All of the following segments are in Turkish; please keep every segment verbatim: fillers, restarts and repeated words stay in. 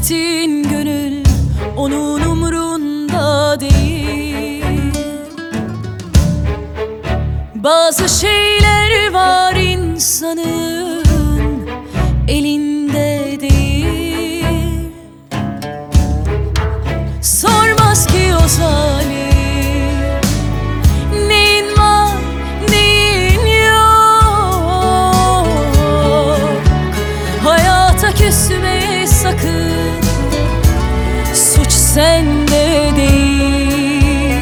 Gittin gönül onun umrunda değil. Bazı şeyler var insanın elinde değil. Sormaz ki o zalim neyin var neyin yok. Hayata küsme sakın, suç sende değil.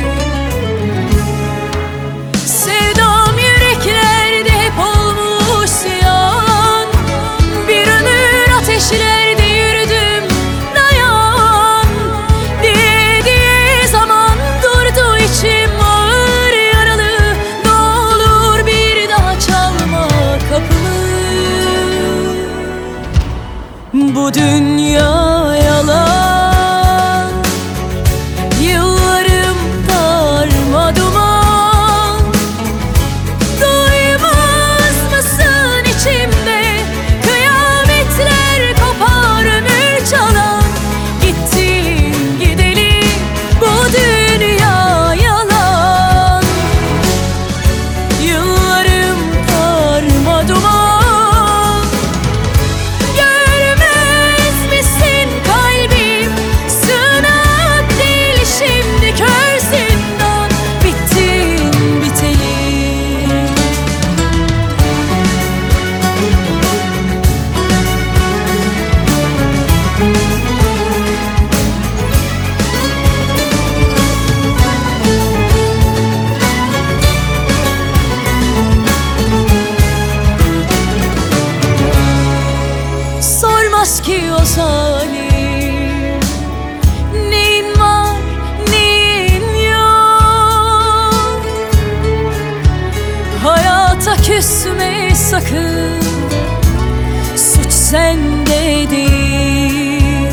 Sevdam yüreklerde hep olmuş ziyan. Bir ömür ateşlerde yürüdüm, dayan diye diye zaman durdu içim ağır yaralı. Ne olur bir daha çalma kapımı. Bu dünya yalan, yıllarım darmaduman. Duymaz mısın içimde kıyametler kopar ömür çalan. Gittin gideli bu dünya yalan, yıllarım darmaduman. Sormaz ki o zalim neyin var neyin yok. Hayata küsme sakın, suç sende değil.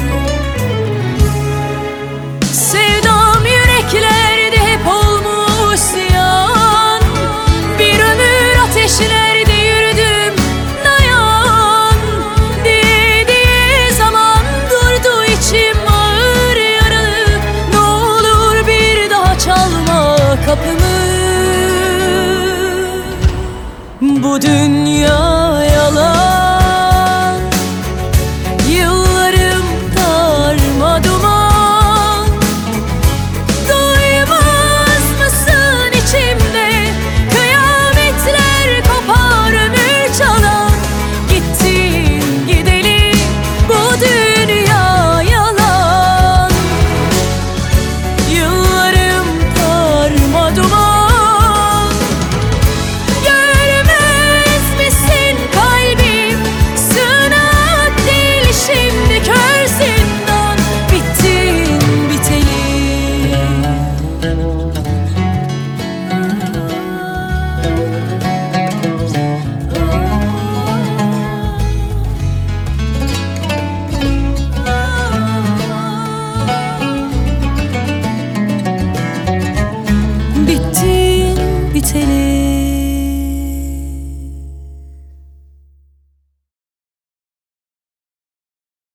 Sevdam yüreklerde hep olmuş ziyan. Bir ömür ateşlerde yürüdüm, dayan diye diye zaman durdu içim ağır yaralı. Ne olur bir daha çalma kapımı. Bu dünya